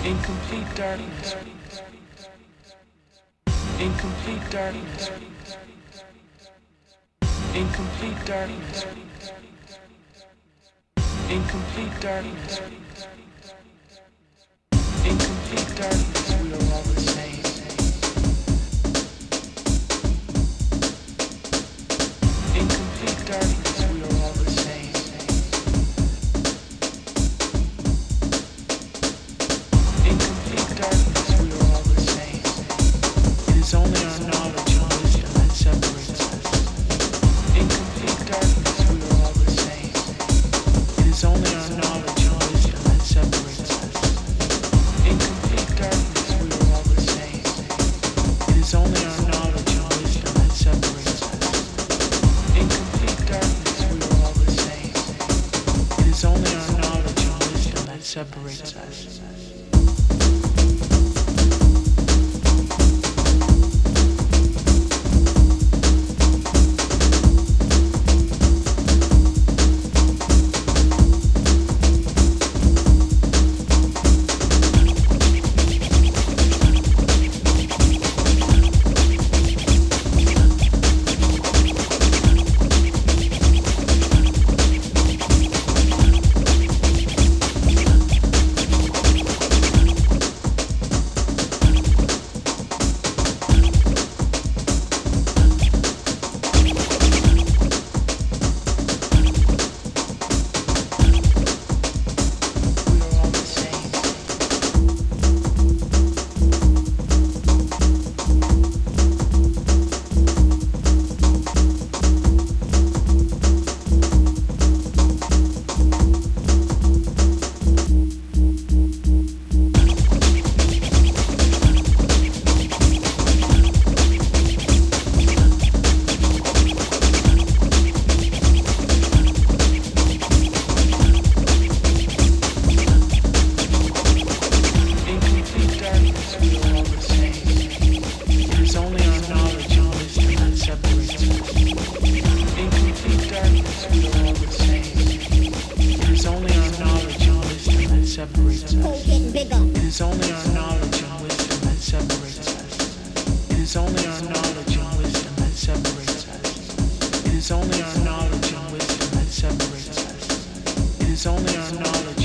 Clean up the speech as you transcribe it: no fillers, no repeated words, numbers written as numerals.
In complete darkness. In complete darkness. In complete darkness. In complete darkness. In complete darkness, we are all the same. In complete darkness, we are all the same. In complete darkness, we are all the same. It is only our knowledge and wisdom that separates us. In complete darkness, we are all the same. It is only our knowledge and wisdom that separates us. In complete darkness, we are all the same. It is only our knowledge and wisdom that separates us. In complete darkness, we are all the same. It is only our knowledge and wisdom that separates us. It is only our knowledge